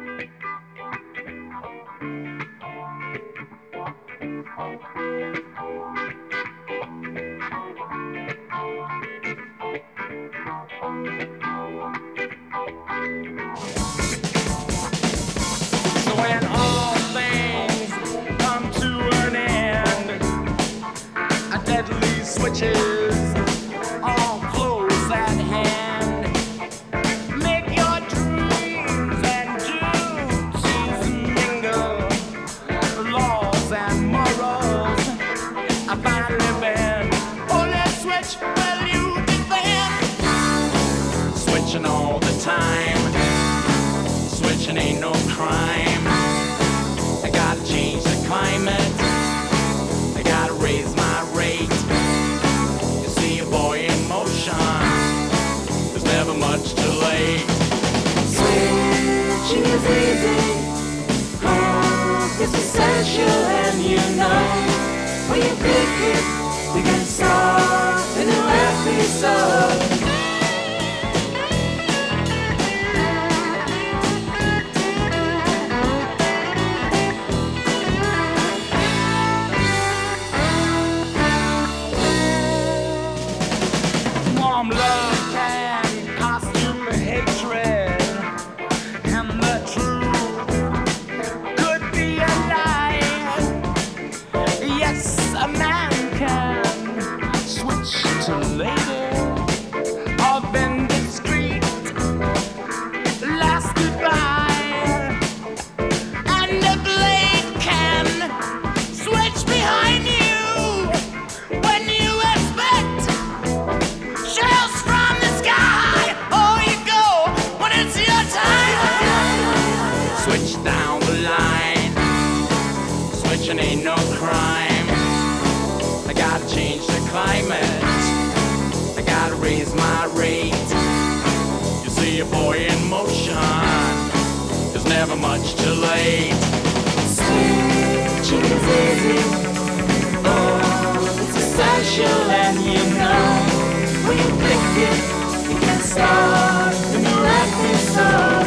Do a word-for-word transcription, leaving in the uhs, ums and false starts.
So when all things come to an end, a deadly switches all close at hand. Make your dreams and duties mingle, laws and morals about living. Oh, let's switch, well you defend. Switching all the time, switching ain't no crime. I gotta change the climate, I gotta raise my rate. You see a boy in motion, there's never much too late. Switching is easy, hope is essential, and you know when you pick it, you can start a new episode. Warm love can costume hatred, and the truth could be a lie. Yes, a man can switch to lady or bend discreet. Last goodbye, and the blade can switch behind you when you expect shells from the sky. Oh, you go when it's your time. Switch down the line, switching ain't no crime. I gotta change the climate, I gotta raise my rate. You see a boy in motion, there's never much too late. Switching is easy, oh, it's essential, and you know when you pick it, you can start a new episode.